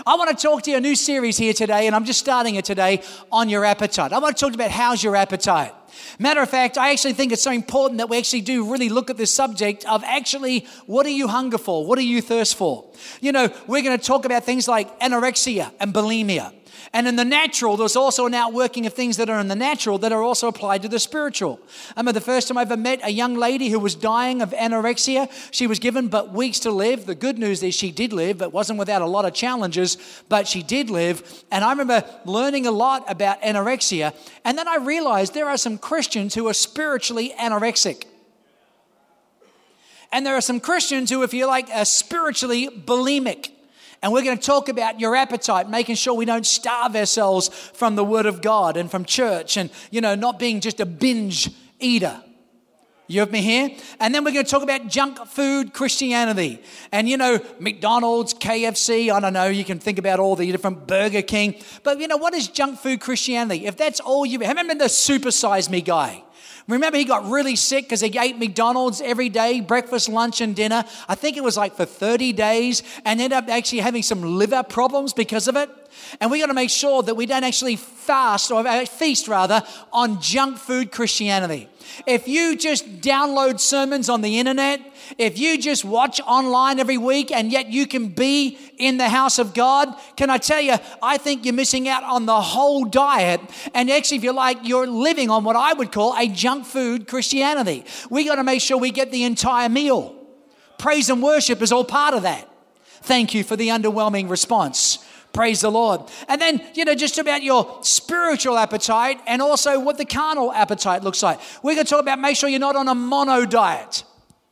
I want to talk to you a new series here today, and I'm just starting it today on your appetite. I want to talk about how's your appetite. Matter of fact, I actually think it's so important that we actually do really look at this subject of actually, what do you hunger for? What do you thirst for? You know, we're going to talk about things like anorexia and bulimia. And in the natural, there's also an outworking of things that are in the natural that are also applied to the spiritual. I remember the first time I ever met a young lady who was dying of anorexia. She was given but weeks to live. The good news is she did live, but wasn't without a lot of challenges, but she did live. And I remember learning a lot about anorexia. And then I realized there are some Christians who are spiritually anorexic. And there are some Christians who, if you like, are spiritually bulimic. And we're going to talk about your appetite, making sure we don't starve ourselves from the Word of God and from church and, you know, not being just a binge eater. You have me here? And then we're going to talk about junk food Christianity. And, you know, McDonald's, KFC, I don't know, you can think about all the different Burger King. But, you know, what is junk food Christianity? If that's all you... Remember the Super Size Me guy? Remember he got really sick because he ate McDonald's every day, breakfast, lunch, and dinner. I think it was like for 30 days and ended up actually having some liver problems because of it. And we got to make sure that we don't actually feast on junk food Christianity. If you just download sermons on the internet, if you just watch online every week and yet you can be in the house of God, can I tell you, I think you're missing out on the whole diet. And actually, if you like, you're living on what I would call a junk food Christianity. We got to make sure we get the entire meal. Praise and worship is all part of that. Thank you for the underwhelming response. Praise the Lord. And then, you know, just about your spiritual appetite and also what the carnal appetite looks like. We're going to talk about make sure you're not on a mono diet.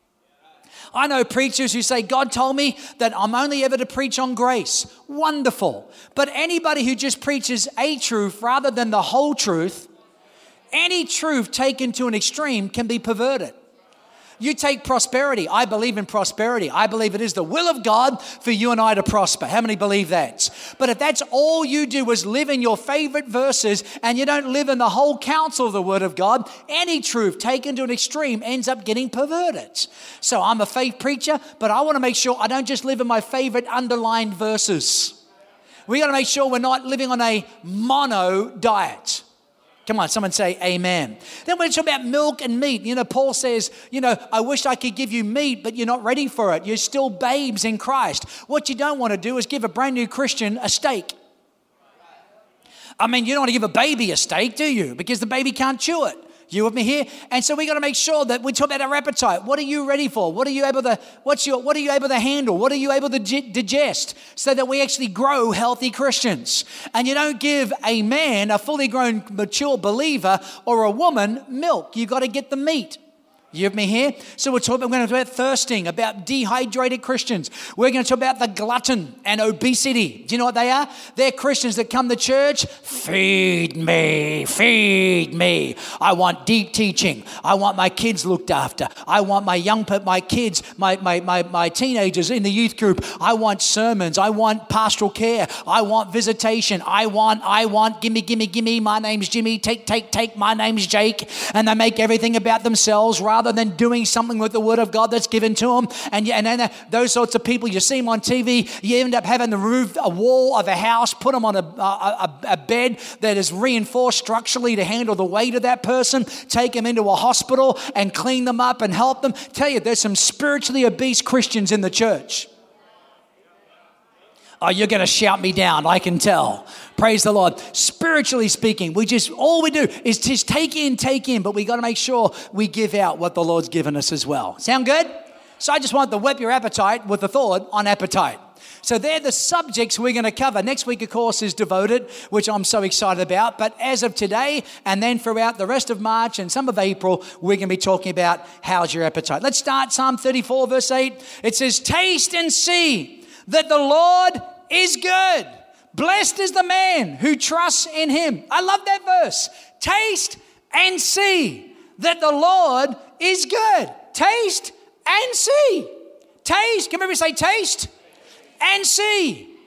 I know preachers who say, God told me that I'm only ever to preach on grace. Wonderful. But anybody who just preaches a truth rather than the whole truth, any truth taken to an extreme can be perverted. You take prosperity. I believe in prosperity. I believe it is the will of God for you and I to prosper. How many believe that? But if that's all you do is live in your favorite verses and you don't live in the whole counsel of the Word of God, any truth taken to an extreme ends up getting perverted. So I'm a faith preacher, but I want to make sure I don't just live in my favorite underlined verses. We got to make sure we're not living on a mono diet. Come on, someone say amen. Then we're talking about milk and meat. You know, Paul says, you know, I wish I could give you meat, but you're not ready for it. You're still babes in Christ. What you don't want to do is give a brand new Christian a steak. I mean, you don't want to give a baby a steak, do you? Because the baby can't chew it. You with me here? And so we got to make sure that we talk about our appetite. What are you ready for? What are you able to handle? What are you able to digest so that we actually grow healthy Christians? And you don't give a man, a fully grown, mature believer, or a woman milk. You got to get the meat. You have me here? So we're going to talk about thirsting, about dehydrated Christians. We're going to talk about the glutton and obesity. Do you know what they are? They're Christians that come to church. Feed me, feed me. I want deep teaching. I want my kids looked after. I want my kids, my teenagers in the youth group. I want sermons. I want pastoral care. I want visitation. I want, gimme. My name's Jimmy. Take. My name's Jake. And they make everything about themselves rather than doing something with the Word of God that's given to them. And then those sorts of people, you see them on TV, you end up having to remove a wall of a house, put them on a bed that is reinforced structurally to handle the weight of that person, take them into a hospital and clean them up and help them. Tell you, there's some spiritually obese Christians in the church. Oh, you're going to shout me down, I can tell. Praise the Lord. Spiritually speaking, all we do is just take in, but we got to make sure we give out what the Lord's given us as well. Sound good? So I just want to whet your appetite with a thought on appetite. So they're the subjects we're going to cover. Next week, of course, is Devoted, which I'm so excited about. But as of today, and then throughout the rest of March and some of April, we're going to be talking about how's your appetite. Let's start Psalm 34, verse 8. It says, taste and see that the Lord is good. Blessed is the man who trusts in him. I love that verse. Taste and see that the Lord is good. Taste and see. Taste. Can everybody say taste and see?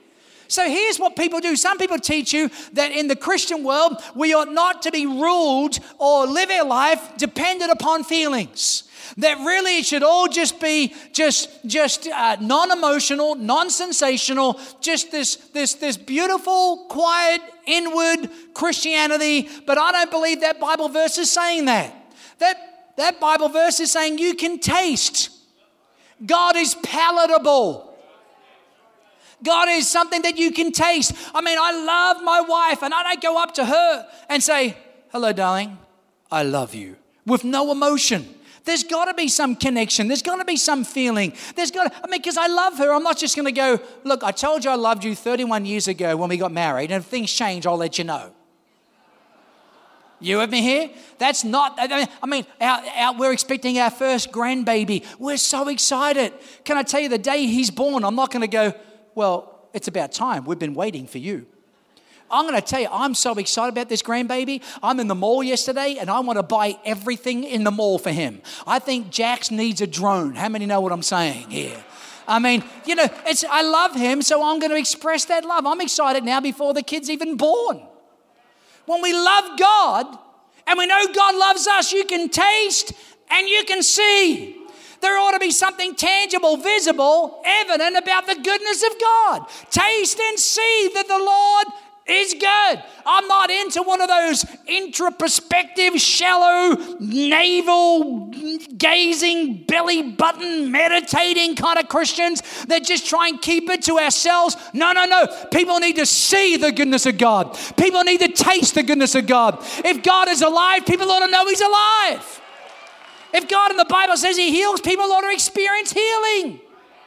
So here's what people do. Some people teach you that in the Christian world, we ought not to be ruled or live our life dependent upon feelings. That really it should all just be non-emotional, non-sensational, just this beautiful, quiet, inward Christianity. But I don't believe that Bible verse is saying that. That Bible verse is saying you can taste. God is palatable. God is something that you can taste. I mean, I love my wife, and I don't go up to her and say, hello, darling, I love you, with no emotion. There's got to be some connection. There's got to be some feeling. Because I love her. I'm not just going to go, look, I told you I loved you 31 years ago when we got married, and if things change, I'll let you know. You with me here? That's not, we're expecting our first grandbaby. We're so excited. Can I tell you, the day he's born, I'm not going to go, well, it's about time. We've been waiting for you. I'm going to tell you, I'm so excited about this grandbaby. I'm in the mall yesterday, and I want to buy everything in the mall for him. I think Jax needs a drone. How many know what I'm saying here? I mean, I love him, so I'm going to express that love. I'm excited now before the kid's even born. When we love God, and we know God loves us, you can taste and you can see. There ought to be something tangible, visible, evident about the goodness of God. Taste and see that the Lord is good. I'm not into one of those introspective, shallow, navel-gazing, belly-button, meditating kind of Christians that just try and keep it to ourselves. No. People need to see the goodness of God. People need to taste the goodness of God. If God is alive, people ought to know He's alive. If God in the Bible says He heals, people ought to experience healing.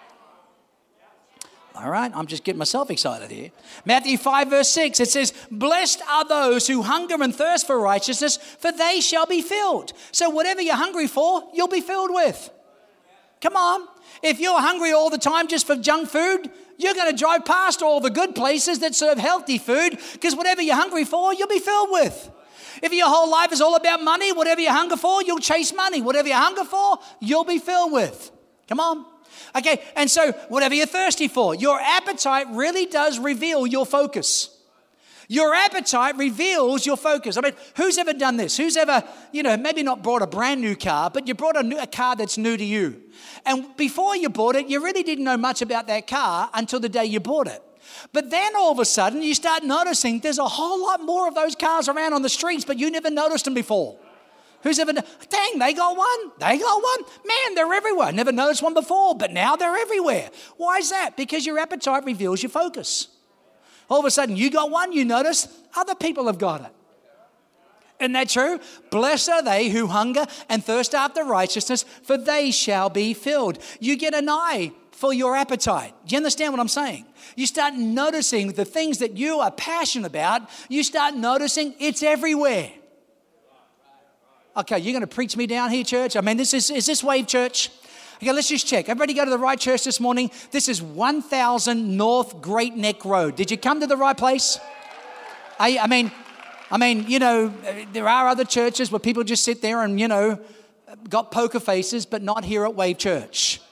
All right, I'm just getting myself excited here. Matthew 5 verse 6, it says, blessed are those who hunger and thirst for righteousness, for they shall be filled. So whatever you're hungry for, you'll be filled with. Come on. If you're hungry all the time just for junk food, you're going to drive past all the good places that serve healthy food, because whatever you're hungry for, you'll be filled with. If your whole life is all about money, whatever you hunger for, you'll chase money. Whatever you hunger for, you'll be filled with. Come on. Okay, and so whatever you're thirsty for, your appetite really does reveal your focus. Your appetite reveals your focus. I mean, who's ever done this? Who's ever, maybe not bought a brand new car, but you brought a car that's new to you. And before you bought it, you really didn't know much about that car until the day you bought it. But then all of a sudden, you start noticing there's a whole lot more of those cars around on the streets, but you never noticed them before. Who's ever done? Dang, they got one. Man, they're everywhere. Never noticed one before, but now they're everywhere. Why is that? Because your appetite reveals your focus. All of a sudden, you got one, you notice other people have got it. Isn't that true? Blessed are they who hunger and thirst after righteousness, for they shall be filled. You get an eye for your appetite. Do you understand what I'm saying? You start noticing the things that you are passionate about. You start noticing it's everywhere. Okay, you're going to preach me down here, church? I mean, is this Wave Church? Okay, let's just check. Everybody go to the right church this morning. This is 1000 North Great Neck Road. Did you come to the right place? I mean, there are other churches where people just sit there and, got poker faces, but not here at Wave Church.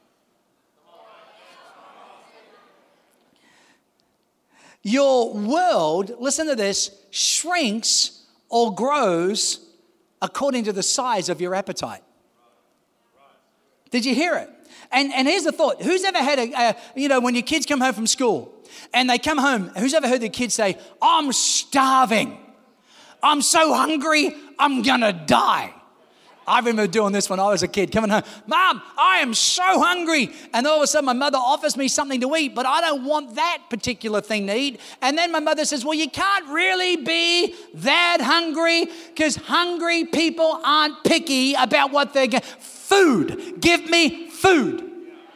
Your world, listen to this, shrinks or grows according to the size of your appetite. Did you hear it? And here's the thought. Who's ever had when your kids come home from school and they come home, who's ever heard their kids say, I'm starving. I'm so hungry, I'm going to die. I remember doing this when I was a kid, coming home, Mom, I am so hungry. And all of a sudden my mother offers me something to eat, but I don't want that particular thing to eat. And then my mother says, well, you can't really be that hungry, because hungry people aren't picky about what they're getting. Food, give me food.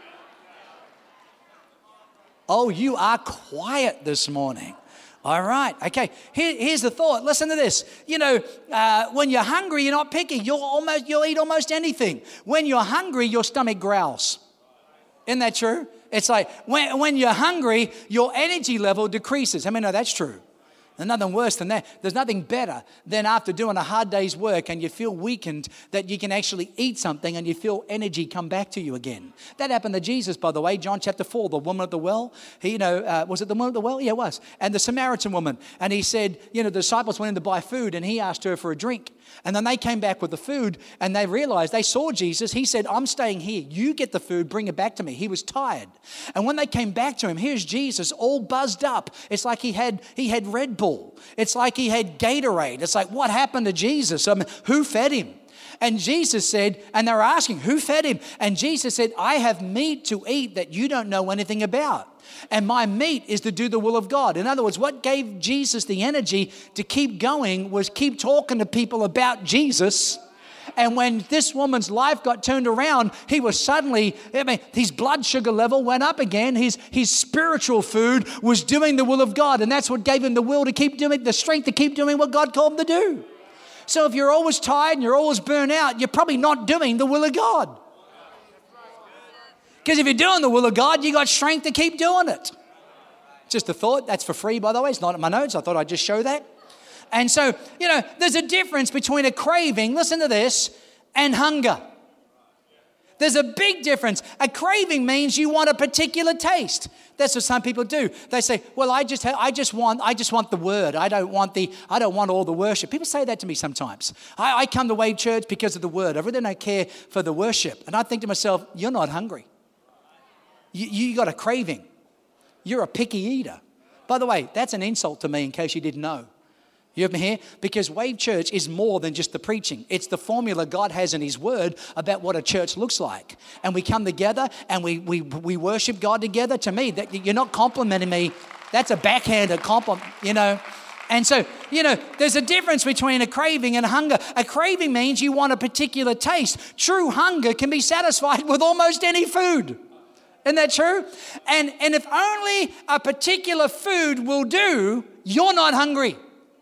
Oh, you are quiet this morning. All right. Okay. Here's the thought. Listen to this. When you're hungry, you're not picky. You'll eat almost anything. When you're hungry, your stomach growls. Isn't that true? It's like when you're hungry, your energy level decreases. I mean, no, that's true. There's nothing worse than that. There's nothing better than after doing a hard day's work and you feel weakened that you can actually eat something and you feel energy come back to you again. That happened to Jesus, by the way. John chapter 4, the woman at the well. Was it the woman at the well? Yeah, it was. And the Samaritan woman. And he said, the disciples went in to buy food and he asked her for a drink. And then they came back with the food and they realized, they saw Jesus. He said, I'm staying here. You get the food, bring it back to me. He was tired. And when they came back to him, here's Jesus all buzzed up. It's like he had Red Bull. It's like he had Gatorade. It's like, what happened to Jesus? I mean, who fed him? And Jesus said, and they were asking, who fed him? And Jesus said, I have meat to eat that you don't know anything about. And my meat is to do the will of God. In other words, what gave Jesus the energy to keep going was keep talking to people about Jesus. And when this woman's life got turned around, he was suddenly, his blood sugar level went up again. His spiritual food was doing the will of God. And that's what gave him the will to keep doing, the strength to keep doing what God called him to do. So if you're always tired and you're always burnt out, you're probably not doing the will of God. Because if you're doing the will of God, you got strength to keep doing it. Just a thought. That's for free, by the way. It's not in my notes. I thought I'd just show that. And so, there's a difference between a craving, listen to this, and hunger. There's a big difference. A craving means you want a particular taste. That's what some people do. They say, well, I just want the word. I don't want all the worship. People say that to me sometimes. I come to Wave Church because of the word. I really don't care for the worship. And I think to myself, you're not hungry. You got a craving. You're a picky eater. By the way, that's an insult to me in case you didn't know. You have me here? Because Wave Church is more than just the preaching. It's the formula God has in his word about what a church looks like. And we come together and we worship God together. To me, that you're not complimenting me. That's a backhanded compliment, And so, there's a difference between a craving and a hunger. A craving means you want a particular taste. True hunger can be satisfied with almost any food. Isn't that true? And if only a particular food will do, you're not hungry.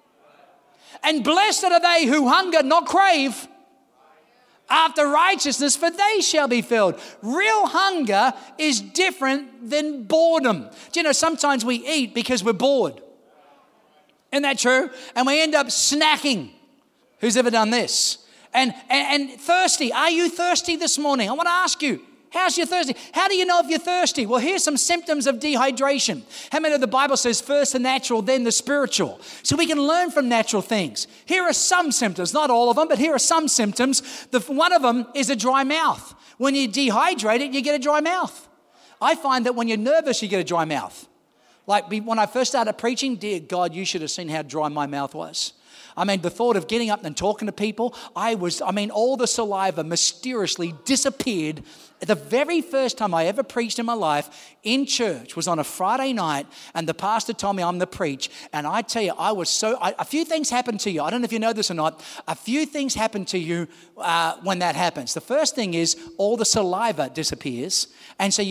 And blessed are they who hunger, not crave, after righteousness, for they shall be filled. Real hunger is different than boredom. Do you know, sometimes we eat because we're bored. Isn't that true? And we end up snacking. Who's ever done this? And thirsty. Are you thirsty this morning? I want to ask you. How's your thirsty? How do you know if you're thirsty? Well, here's some symptoms of dehydration. How many of the Bible says first the natural, then the spiritual? So we can learn from natural things. Here are some symptoms, not all of them, but here are some symptoms. One of them is a dry mouth. When you dehydrate it, you get a dry mouth. I find that when you're nervous, you get a dry mouth. Like when I first started preaching, dear God, you should have seen how dry my mouth was. The thought of getting up and talking to people, all the saliva mysteriously disappeared. The very first time I ever preached in my life in church was on a Friday night, and the pastor told me I'm to preach. And I tell you, a few things happen to you. I don't know if you know this or not. A few things happen to you when that happens. The first thing is all the saliva disappears. And so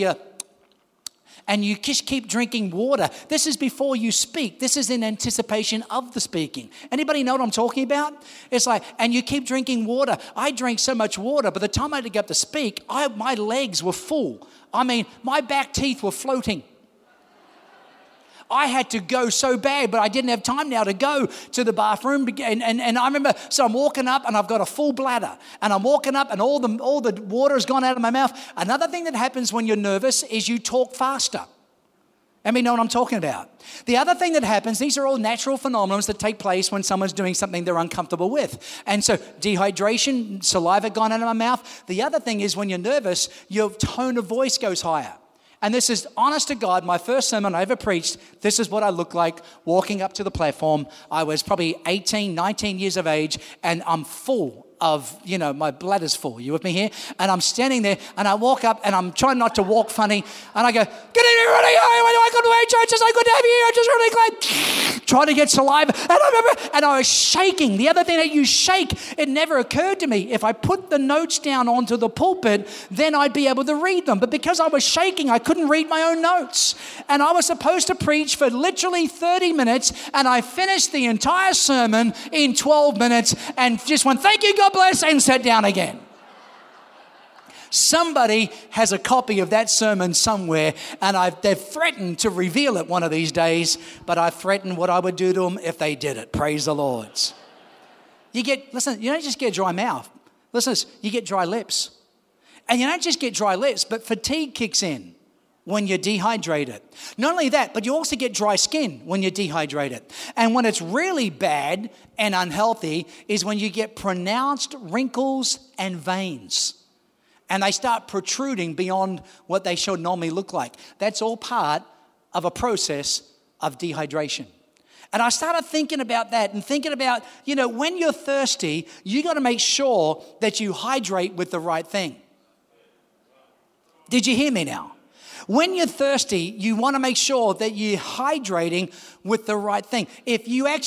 you just keep drinking water. This is before you speak. This is in anticipation of the speaking. Anybody know what I'm talking about? It's like, and you keep drinking water. I drank so much water, by the time I had to get up to speak, my legs were full. My back teeth were floating. I had to go so bad, but I didn't have time now to go to the bathroom. And I remember, so I'm walking up and I've got a full bladder. And I'm walking up and all the water has gone out of my mouth. Another thing that happens when you're nervous is you talk faster. Let me know what I'm talking about. The other thing that happens, these are all natural phenomena that take place when someone's doing something they're uncomfortable with. And so dehydration, saliva gone out of my mouth. The other thing is when you're nervous, your tone of voice goes higher. And this is, honest to God, my first sermon I ever preached, this is what I looked like walking up to the platform. I was probably 18, 19 years of age, and I'm full of, my bladder's full. You with me here? And I'm standing there, and I walk up, and I'm trying not to walk funny, and I go, good evening, everybody. Welcome to Wave Church. It's so good to have you here. I'm just really glad. Trying to get saliva. And I was shaking. The other thing that you shake, it never occurred to me. If I put the notes down onto the pulpit, then I'd be able to read them. But because I was shaking, I couldn't read my own notes. And I was supposed to preach for literally 30 minutes, and I finished the entire sermon in 12 minutes and just went, thank you, God bless, and sat down again. Somebody has a copy of that sermon somewhere, and they've threatened to reveal it one of these days, but I threatened what I would do to them if they did it. Praise the Lord. Listen, you don't just get dry mouth. Listen, you get dry lips. And you don't just get dry lips, but fatigue kicks in when you're dehydrated. Not only that, but you also get dry skin when you're dehydrated. And when it's really bad and unhealthy is when you get pronounced wrinkles and veins. And they start protruding beyond what they should normally look like. That's all part of a process of dehydration. And I started thinking about that and thinking about, when you're thirsty, you got to make sure that you hydrate with the right thing. Did you hear me now? When you're thirsty, you want to make sure that you're hydrating with the right thing. If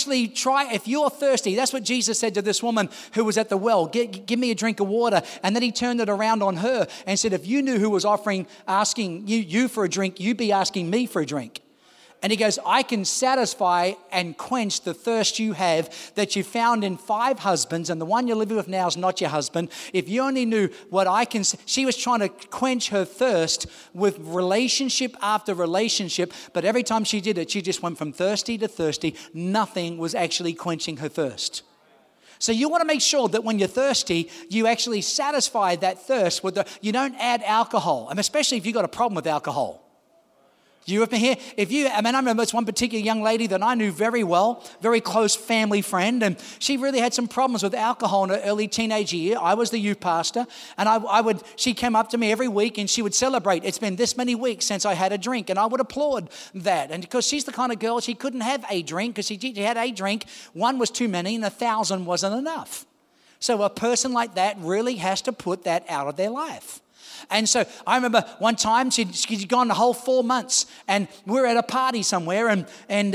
you're thirsty, that's what Jesus said to this woman who was at the well, give me a drink of water. And then he turned it around on her and said, if you knew who was asking you for a drink, you'd be asking me for a drink. And he goes, I can satisfy and quench the thirst you have that you found in 5 husbands, and the one you're living with now is not your husband. If you only knew what I can... She was trying to quench her thirst with relationship after relationship, but every time she did it, she just went from thirsty to thirsty. Nothing was actually quenching her thirst. So you want to make sure that when you're thirsty, you actually satisfy that thirst you don't add alcohol, and especially if you've got a problem with alcohol. You with me here? I remember this one particular young lady that I knew very well, very close family friend, and she really had some problems with alcohol in her early teenage year. I was the youth pastor, and she came up to me every week and she would celebrate. It's been this many weeks since I had a drink, and I would applaud that. And because she's the kind of girl, she couldn't have a drink, because she had a drink, 1 was too many and 1,000 wasn't enough. So a person like that really has to put that out of their life. And so I remember one time she'd gone the whole 4 months, and we were at a party somewhere, and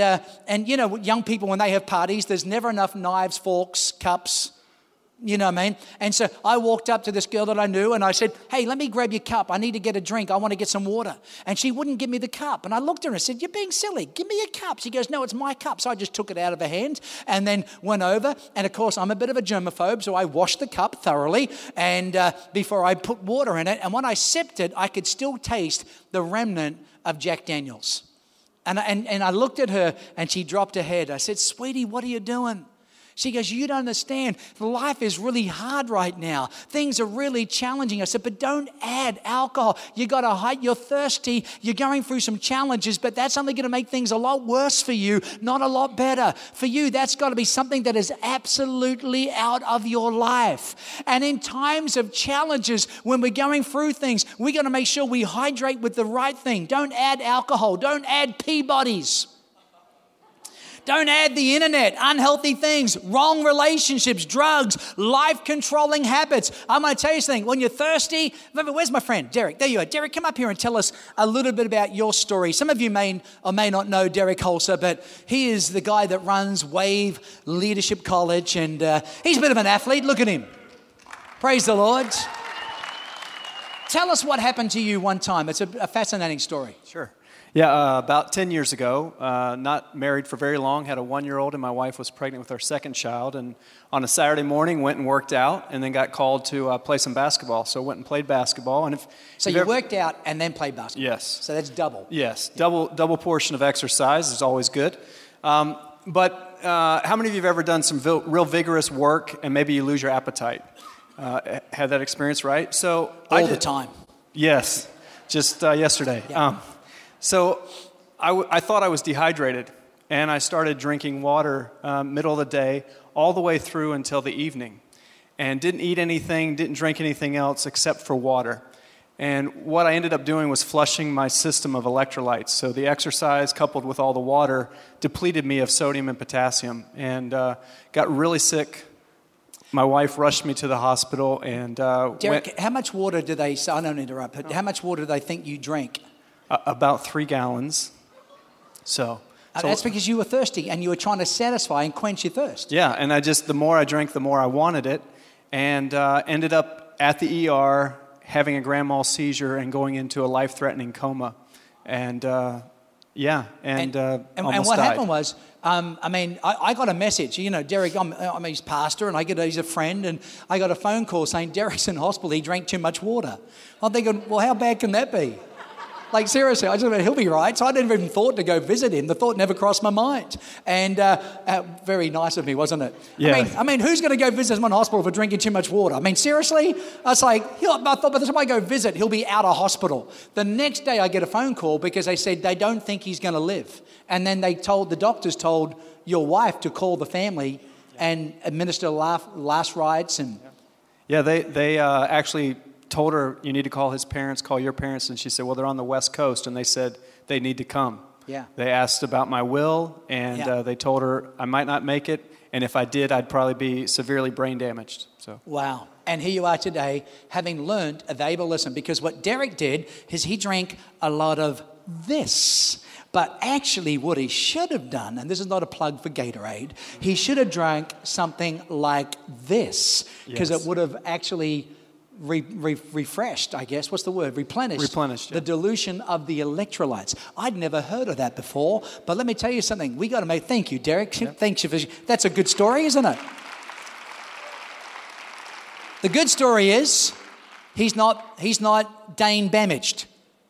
young people, when they have parties, there's never enough knives, forks, cups. You know what I mean? And so I walked up to this girl that I knew and I said, hey, let me grab your cup. I need to get a drink. I want to get some water. And she wouldn't give me the cup. And I looked at her and said, you're being silly. Give me your cup. She goes, no, it's my cup. So I just took it out of her hand and then went over. And of course, I'm a bit of a germaphobe, so I washed the cup thoroughly and before I put water in it. And when I sipped it, I could still taste the remnant of Jack Daniels. And I looked at her and she dropped her head. I said, sweetie, what are you doing? She goes, you don't understand. Life is really hard right now. Things are really challenging. I said, but don't add alcohol. You're thirsty. You're going through some challenges, but that's only going to make things a lot worse for you, not a lot better. For you, that's got to be something that is absolutely out of your life. And in times of challenges, when we're going through things, we got to make sure we hydrate with the right thing. Don't add alcohol. Don't add Peabodys. Don't add the internet, unhealthy things, wrong relationships, drugs, life-controlling habits. I'm going to tell you something. When you're thirsty, remember, where's my friend? Derek. There you are. Derek, come up here and tell us a little bit about your story. Some of you may or may not know Derek Holzer, but he is the guy that runs Wave Leadership College, and he's a bit of an athlete. Look at him. Praise the Lord. Tell us what happened to you one time. It's a fascinating story. Sure. Yeah, about 10 years ago, not married for very long, had a 1-year-old, and my wife was pregnant with our second child. And on a Saturday morning, went and worked out, and then got called to play some basketball. So went and played basketball. And so you worked out and then played basketball? Yes. So that's double? Yes, double portion of exercise is always good. But how many of you have ever done some real vigorous work and maybe you lose your appetite? Had that experience, right? So all the time. Yes, just yesterday. Yeah. So I thought I was dehydrated, and I started drinking water middle of the day all the way through until the evening, and didn't eat anything, didn't drink anything else except for water. And what I ended up doing was flushing my system of electrolytes. So the exercise coupled with all the water depleted me of sodium and potassium, and got really sick. My wife rushed me to the hospital, and Derek, how much water do they, I don't interrupt, but how much water do they think you drank? About 3 gallons. So that's because you were thirsty and you were trying to satisfy and quench your thirst. Yeah, and the more I drank, the more I wanted it, and ended up at the ER having a grand mal seizure and going into a life-threatening coma. And Yeah, and almost what died. happened was, I got a message. You know, Derek, I'm his pastor, and he's a friend, and I got a phone call saying Derek's in hospital. He drank too much water. I'm thinking, well, how bad can that be? Like, seriously, I just went, he'll be right. So I never even thought to go visit him. The thought never crossed my mind. And very nice of me, wasn't it? Yeah. I mean, who's going to go visit someone in hospital for drinking too much water? I mean, seriously? I was like, I thought by the time I go visit, he'll be out of hospital. The next day I get a phone call because they said they don't think he's going to live. And then the doctors told your wife to call the family and administer last rites. And Yeah, they actually told her, you need to call his parents, call your parents. And she said, well, they're on the West Coast. And they said they need to come. Yeah. They asked about my will, and they told her I might not make it. And if I did, I'd probably be severely brain damaged. So wow. And here you are today, having learned a valuable lesson. Because what Derek did is he drank a lot of this. But actually what he should have done, and this is not a plug for Gatorade, he should have drank something like this. Because it would have actually refreshed, I guess. What's the word? Replenished. The dilution of the electrolytes. I'd never heard of that before. But let me tell you something. We got to make. Thank you, Derek. Thanks you for. That's a good story, isn't it? The good story is he's not Dane damaged.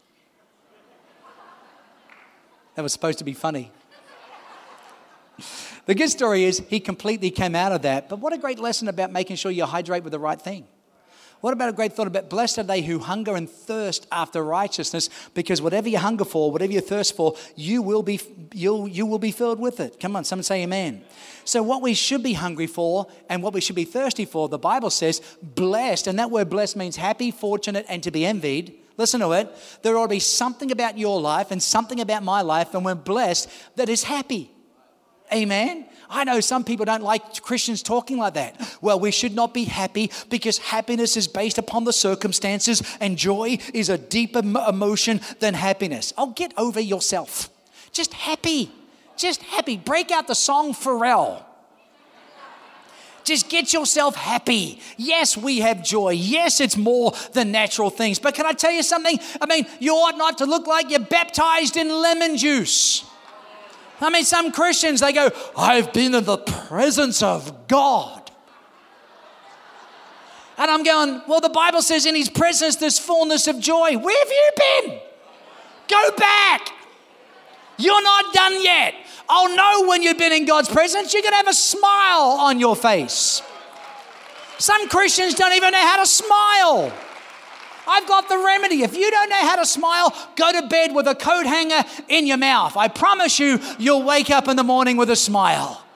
That was supposed to be funny. The good story is he completely came out of that. But what a great lesson about making sure you hydrate with the right thing. What about a great thought about blessed are they who hunger and thirst after righteousness, because whatever you hunger for, whatever you thirst for, you will be filled with it. Come on, someone say amen. So what we should be hungry for and what we should be thirsty for, the Bible says blessed, and that word blessed means happy, fortunate, and to be envied. Listen to it. There ought to be something about your life and something about my life, and we're blessed, that is happy. Amen. I know some people don't like Christians talking like that. Well, we should not be happy because happiness is based upon the circumstances and joy is a deeper emotion than happiness. Oh, get over yourself. Just happy. Just happy. Break out the song Pharrell. Just get yourself happy. Yes, we have joy. Yes, it's more than natural things. But can I tell you something? I mean, you ought not to look like you're baptized in lemon juice. I mean, some Christians, they go, I've been in the presence of God. And I'm going, well, the Bible says in his presence there's fullness of joy. Where have you been? Go back. You're not done yet. I'll know when you've been in God's presence. You're going to have a smile on your face. Some Christians don't even know how to smile. I've got the remedy. If you don't know how to smile, go to bed with a coat hanger in your mouth. I promise you, you'll wake up in the morning with a smile.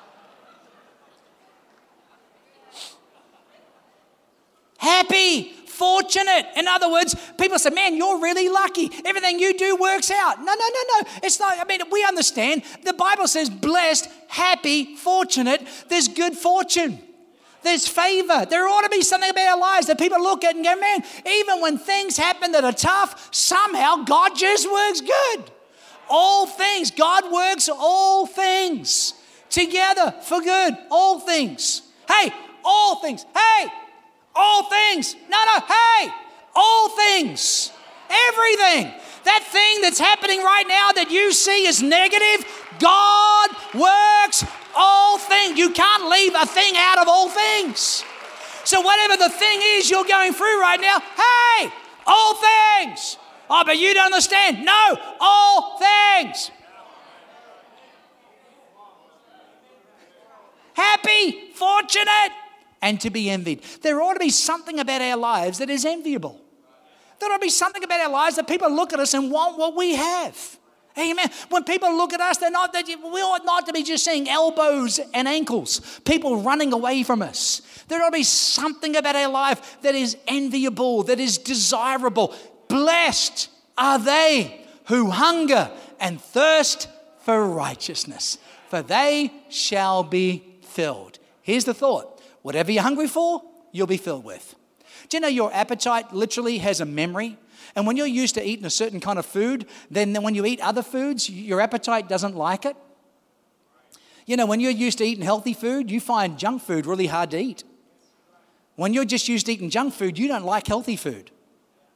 Happy, fortunate. In other words, people say, man, you're really lucky. Everything you do works out. No. It's not, I mean, we understand. The Bible says blessed, happy, fortunate. There's good fortune. There's favor. There ought to be something about our lives that people look at and go, man, even when things happen that are tough, somehow God just works good. All things. God works all things together for good. All things. Hey, all things. Hey, all things. No, hey, all things. Everything. That thing that's happening right now that you see is negative, God works all things. You can't leave a thing out of all things. So whatever the thing is you're going through right now, hey, all things. Oh, but you don't understand. No, all things. Happy, fortunate, and to be envied. There ought to be something about our lives that is enviable. There ought to be something about our lives that people look at us and want what we have. Amen. When people look at us, we ought not to be just seeing elbows and ankles, people running away from us. There ought to be something about our life that is enviable, that is desirable. Blessed are they who hunger and thirst for righteousness, for they shall be filled. Here's the thought. Whatever you're hungry for, you'll be filled with. Do you know your appetite literally has a memory? And when you're used to eating a certain kind of food, then when you eat other foods, your appetite doesn't like it. You know, when you're used to eating healthy food, you find junk food really hard to eat. When you're just used to eating junk food, you don't like healthy food.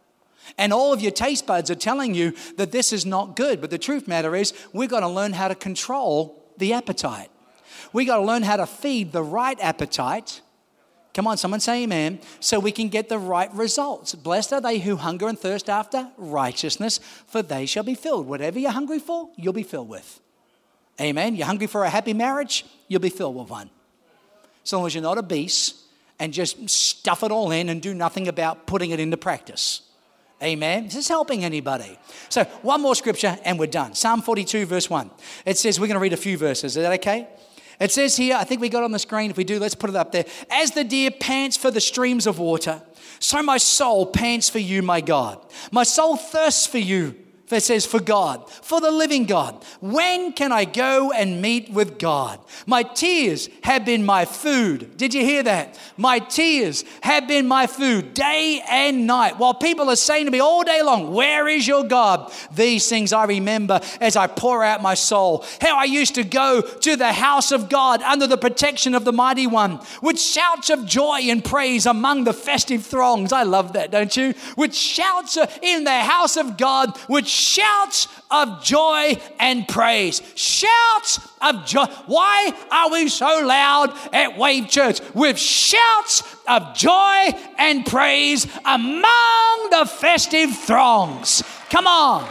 And all of your taste buds are telling you that this is not good. But the truth matter is, we've got to learn how to control the appetite. We've got to learn how to feed the right appetite. Come on, someone say amen. So we can get the right results. Blessed are they who hunger and thirst after righteousness, for they shall be filled. Whatever you're hungry for, you'll be filled with. Amen. You're hungry for a happy marriage, you'll be filled with one. So long as you're not obese and just stuff it all in and do nothing about putting it into practice. Amen. Is this helping anybody? So one more scripture and we're done. Psalm 42 verse 1. It says, we're going to read a few verses. Is that okay? It says here, I think we got on the screen. If we do, let's put it up there. As the deer pants for the streams of water, so my soul pants for you, my God. My soul thirsts for you. It says, for God, for the living God. When can I go and meet with God? My tears have been my food. Did you hear that? My tears have been my food day and night. While people are saying to me all day long, where is your God? These things I remember as I pour out my soul. How I used to go to the house of God under the protection of the Mighty One with shouts of joy and praise among the festive throngs. I love that, don't you? With shouts in the house of God, with shouts of joy and praise. Shouts of joy. Why are we so loud at Wave Church? With shouts of joy and praise among the festive throngs. Come on.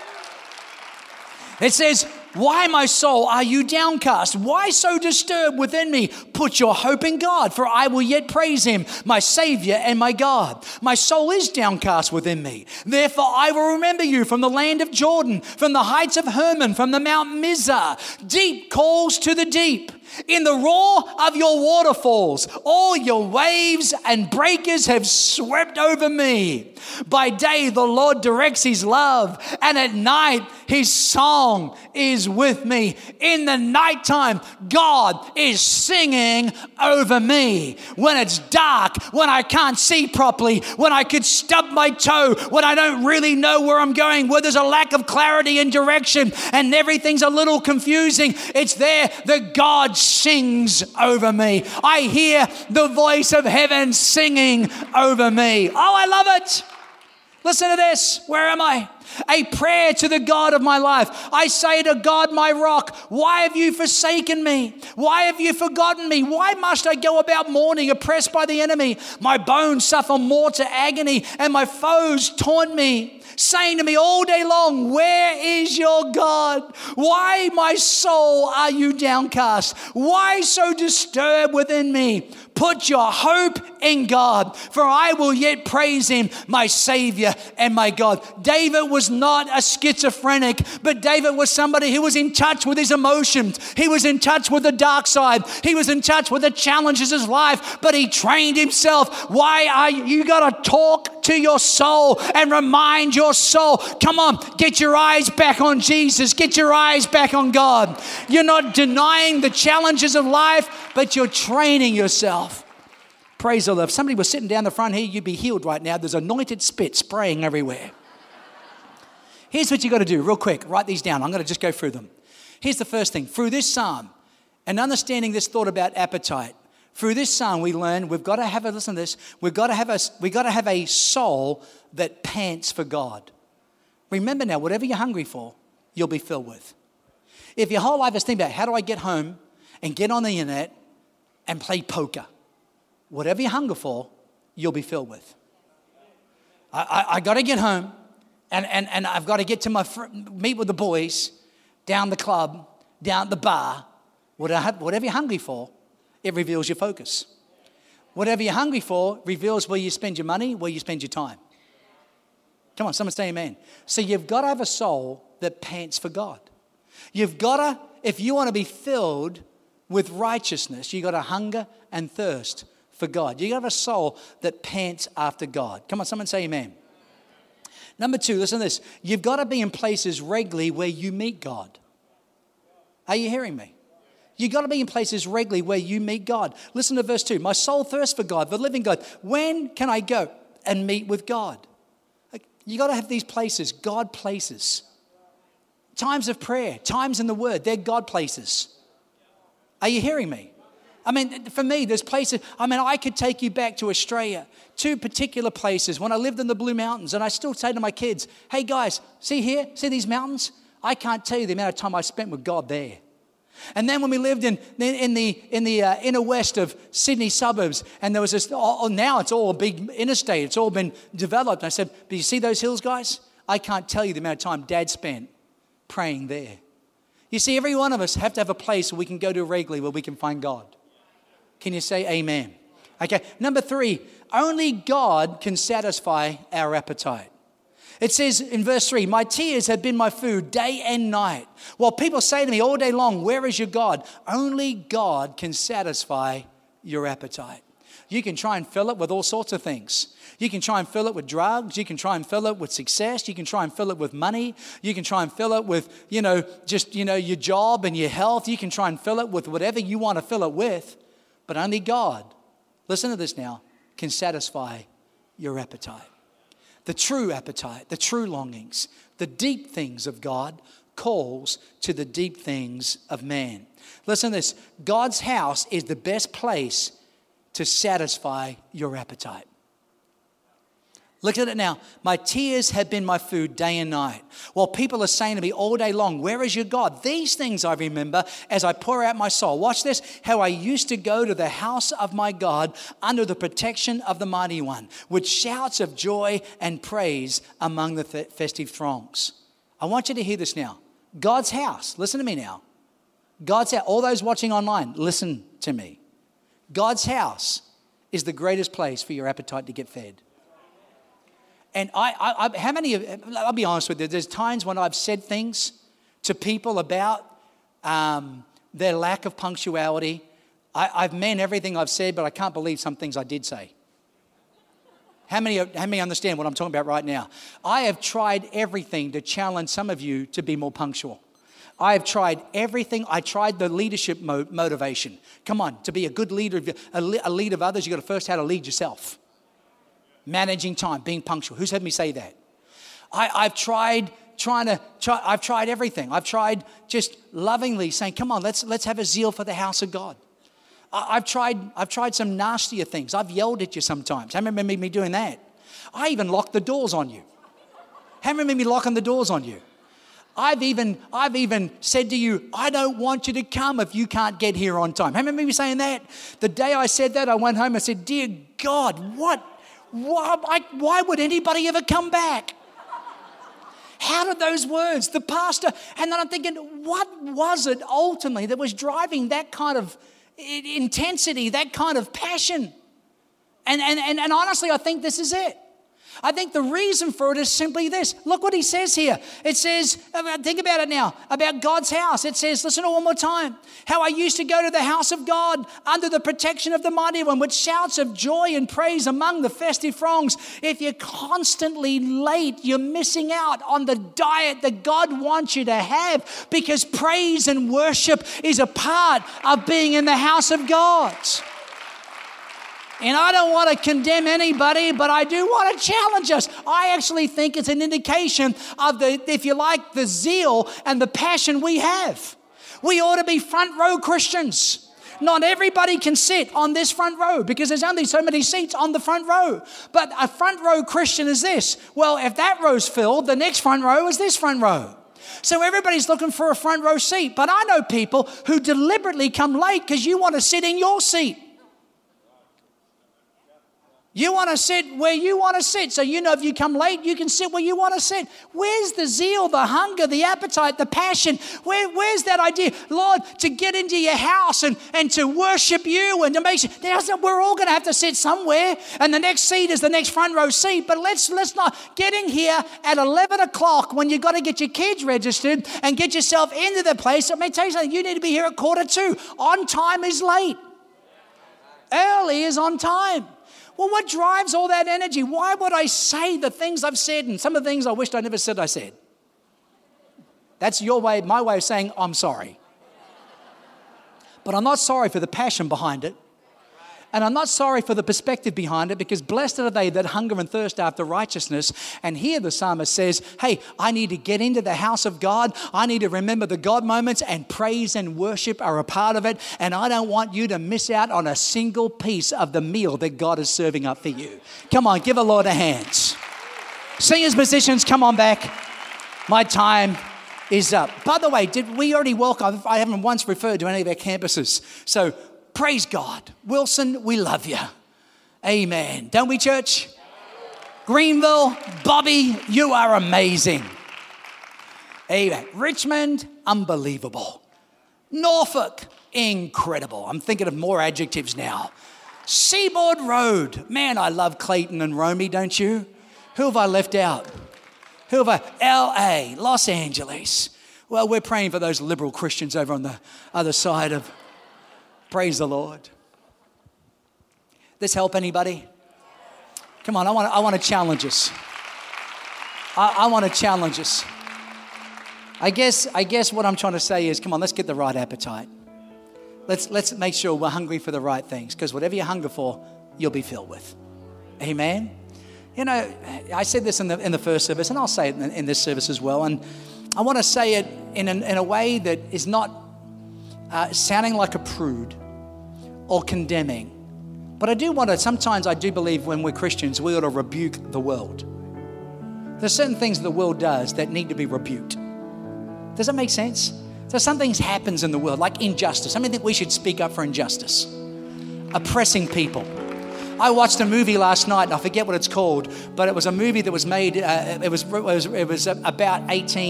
It says, why, my soul, are you downcast? Why so disturbed within me? Put your hope in God, for I will yet praise him, my Savior and my God. My soul is downcast within me. Therefore, I will remember you from the land of Jordan, from the heights of Hermon, from the Mount Mizar. Deep calls to the deep. In the roar of your waterfalls, all your waves and breakers have swept over me. By day, the Lord directs his love, and at night, his song is with me. In the nighttime, God is singing over me. When it's dark, when I can't see properly, when I could stub my toe, when I don't really know where I'm going, where there's a lack of clarity and direction, and everything's a little confusing, it's there that God sings over me. I hear the voice of heaven singing over me. Oh, I love it. Listen to this. Where am I? A prayer to the God of my life. I say to God, my rock, why have you forsaken me? Why have you forgotten me? Why must I go about mourning, oppressed by the enemy? My bones suffer mortal agony, and my foes taunt me, saying to me all day long, where is your God? Why, my soul, are you downcast? Why so disturbed within me? Put your hope in God, for I will yet praise him, my Savior and my God. David was not a schizophrenic, but David was somebody who was in touch with his emotions. He was in touch with the dark side. He was in touch with the challenges of his life, but he trained himself. Why are you got to talk to your soul and remind your soul, come on, get your eyes back on Jesus. Get your eyes back on God. You're not denying the challenges of life, but you're training yourself. Praise the Lord. If somebody was sitting down the front here, you'd be healed right now. There's anointed spit spraying everywhere. Here's what you got to do real quick. Write these down. I'm going to just go through them. Here's the first thing. Through this psalm and understanding this thought about appetite, through this psalm we learn we've got to have a, listen to this, we've got to have a soul that pants for God. Remember now, whatever you're hungry for, you'll be filled with. If your whole life is thinking about how do I get home and get on the internet and play poker, whatever you hunger for, you'll be filled with. I got to get home and I've got to get to meet with the boys down the club, down at the bar. Whatever you're hungry for, it reveals your focus. Whatever you're hungry for reveals where you spend your money, where you spend your time. Come on, someone say amen. So you've got to have a soul that pants for God. You've got to, if you want to be filled with righteousness, you've got to hunger and thirst for God. You've got to have a soul that pants after God. Come on, someone say amen. Number 2, listen to this. You've got to be in places regularly where you meet God. Are you hearing me? You've got to be in places regularly where you meet God. Listen to verse 2. My soul thirsts for God, the living God. When can I go and meet with God? You've got to have these places, God places. Times of prayer, times in the Word, they're God places. Are you hearing me? I mean, for me, there's places, I could take you back to Australia, 2 particular places when I lived in the Blue Mountains, and I still say to my kids, hey guys, see here, see these mountains? I can't tell you the amount of time I spent with God there. And then when we lived in the inner west of Sydney suburbs, and there was this, now it's all a big interstate, it's all been developed. And I said, but you see those hills, guys? I can't tell you the amount of time Dad spent praying there. You see, every one of us have to have a place where we can go to regularly where we can find God. Can you say amen? Okay, number 3, only God can satisfy our appetite. It says in verse 3, my tears have been my food day and night. While people say to me all day long, where is your God? Only God can satisfy your appetite. You can try and fill it with all sorts of things. You can try and fill it with drugs. You can try and fill it with success. You can try and fill it with money. You can try and fill it with, your job and your health. You can try and fill it with whatever you want to fill it with. But only God, listen to this now, can satisfy your appetite. The true appetite, the true longings, the deep things of God calls to the deep things of man. Listen to this. God's house is the best place to satisfy your appetite. Look at it now. My tears have been my food day and night. While people are saying to me all day long, where is your God? These things I remember as I pour out my soul. Watch this. How I used to go to the house of my God under the protection of the Mighty One with shouts of joy and praise among the festive throngs. I want you to hear this now. God's house. Listen to me now. God's house. All those watching online, listen to me. God's house is the greatest place for your appetite to get fed. And I'll be honest with you, there's times when I've said things to people about their lack of punctuality. I've meant everything I've said, but I can't believe some things I did say. How many understand what I'm talking about right now? I have tried everything to challenge some of you to be more punctual. I have tried everything. I tried the leadership motivation. Come on, to be a good leader, a leader of others, you've got to first how to lead yourself. Managing time, being punctual. Who's heard me say that? I've tried everything. I've tried just lovingly saying, come on, let's have a zeal for the house of God. I've tried some nastier things. I've yelled at you sometimes. How many remember me doing that? I even locked the doors on you. How many remember me locking the doors on you? I've even said to you, I don't want you to come if you can't get here on time. How many remember me saying that? The day I said that, I went home and said, dear God, why would anybody ever come back? How did those words, the pastor, and then I'm thinking, what was it ultimately that was driving that kind of intensity, that kind of passion? And honestly, I think this is it. I think the reason for it is simply this. Look what he says here. It says, think about it now, about God's house. It says, listen to it one more time. How I used to go to the house of God under the protection of the Mighty One with shouts of joy and praise among the festive throngs. If you're constantly late, you're missing out on the diet that God wants you to have, because praise and worship is a part of being in the house of God. And I don't want to condemn anybody, but I do want to challenge us. I actually think it's an indication of the zeal and the passion we have. We ought to be front row Christians. Not everybody can sit on this front row because there's only so many seats on the front row. But a front row Christian is this. Well, if that row's filled, the next front row is this front row. So everybody's looking for a front row seat. But I know people who deliberately come late because you want to sit in your seat. You want to sit where you want to sit. So you know if you come late, you can sit where you want to sit. Where's the zeal, the hunger, the appetite, the passion? Where's that idea? Lord, to get into your house and to worship you and to make sure. We're all going to have to sit somewhere. And the next seat is the next front row seat. But let's not get in here at 11 o'clock when you've got to get your kids registered and get yourself into the place. Let me tell you something. You need to be here at 1:45. On time is late. Early is on time. Well, what drives all that energy? Why would I say the things I've said and some of the things I wished I never said I said? That's your way, my way of saying I'm sorry. But I'm not sorry for the passion behind it. And I'm not sorry for the perspective behind it, because blessed are they that hunger and thirst after righteousness. And here the psalmist says, hey, I need to get into the house of God. I need to remember the God moments, and praise and worship are a part of it. And I don't want you to miss out on a single piece of the meal that God is serving up for you. Come on, give the Lord a hand. Singers, musicians, come on back. My time is up. By the way, did we already welcome? I haven't once referred to any of our campuses. So praise God. Wilson, we love you. Amen. Don't we, church? Greenville, Bobby, you are amazing. Amen. Richmond, unbelievable. Norfolk, incredible. I'm thinking of more adjectives now. Seaboard Road. Man, I love Clayton and Romey, don't you? Who have I left out? Who have I? LA, Los Angeles. Well, we're praying for those liberal Christians over on the other side of... Praise the Lord. This help anybody? Come on, I want to challenge us. I want to challenge us. I guess what I'm trying to say is, come on, let's get the right appetite. Let's make sure we're hungry for the right things, because whatever you hunger for, you'll be filled with. Amen. You know, I said this in the first service, and I'll say it in this service as well. And I want to say it in a way that is not sounding like a prude or condemning. But I do want to, sometimes I do believe when we're Christians, we ought to rebuke the world. There's certain things the world does that need to be rebuked. Does that make sense? So some things happens in the world, like injustice. I think we should speak up for injustice. Oppressing people. I watched a movie last night, and I forget what it's called, but it was a movie that was made, it was about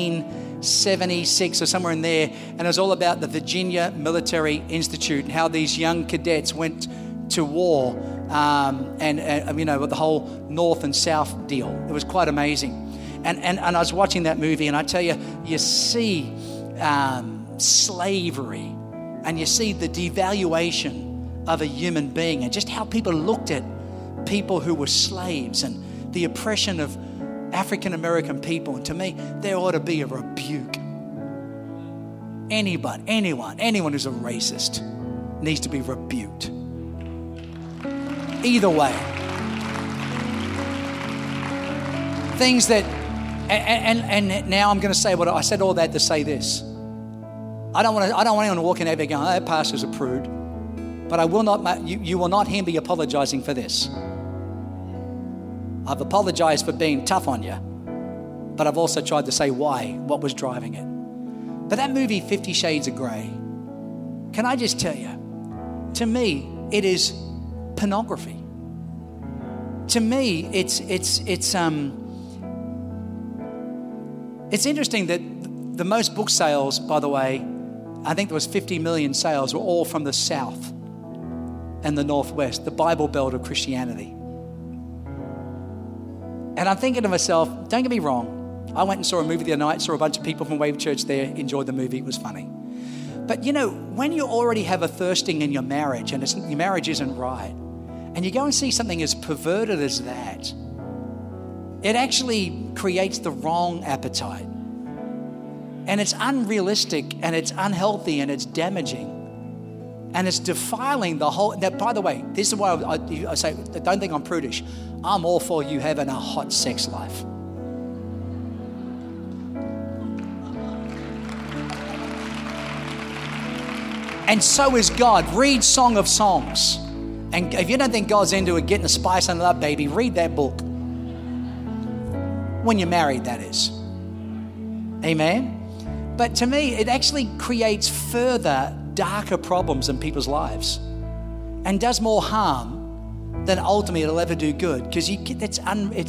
1876 or somewhere in there, and it was all about the Virginia Military Institute and how these young cadets went to war, and you know, with the whole North and South deal. It was quite amazing. And I was watching that movie, and I tell you, you see slavery, and you see the devaluation of a human being, and just how people looked at people who were slaves and the oppression of African American people. And to me, there ought to be a rebuke. Anyone who's a racist needs to be rebuked. Either way. Things that, and now I'm going to say what I said all that to say this. I don't want anyone to walk in there going, oh, that pastor's a prude. But I will not. You will not hear me apologizing for this. I've apologized for being tough on you, but I've also tried to say why, what was driving it. But that movie, 50 Shades of Grey, can I just tell you, to me, it is pornography. To me, it's interesting that the most book sales, by the way, I think there was 50 million sales, were all from the South and the Northwest, the Bible Belt of Christianity. And I'm thinking to myself, don't get me wrong, I went and saw a movie the other night, saw a bunch of people from Wave Church there, enjoyed the movie, it was funny. But you know, when you already have a thirsting in your marriage and your marriage isn't right, and you go and see something as perverted as that, it actually creates the wrong appetite. And it's unrealistic, and it's unhealthy, and it's damaging. And it's defiling the whole... Now, by the way, this is why I say, don't think I'm prudish. I'm all for you having a hot sex life. And so is God. Read Song of Songs. And if you don't think God's into it, getting the spice under that baby, read that book. When you're married, that is. Amen? But to me, it actually creates further darker problems in people's lives and does more harm than ultimately it'll ever do good, because it's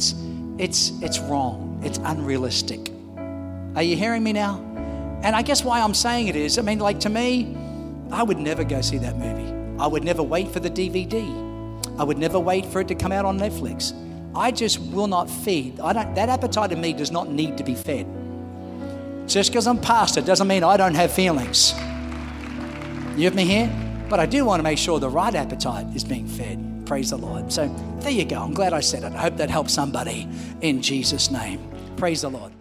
wrong. It's unrealistic. Are you hearing me now? And I guess why I'm saying it is, like to me, I would never go see that movie. I would never wait for the DVD. I would never wait for it to come out on Netflix. I just will not feed. That appetite in me does not need to be fed. Just because I'm pastor doesn't mean I don't have feelings. You have me here? But I do want to make sure the right appetite is being fed. Praise the Lord. So there you go. I'm glad I said it. I hope that helps somebody in Jesus' name. Praise the Lord.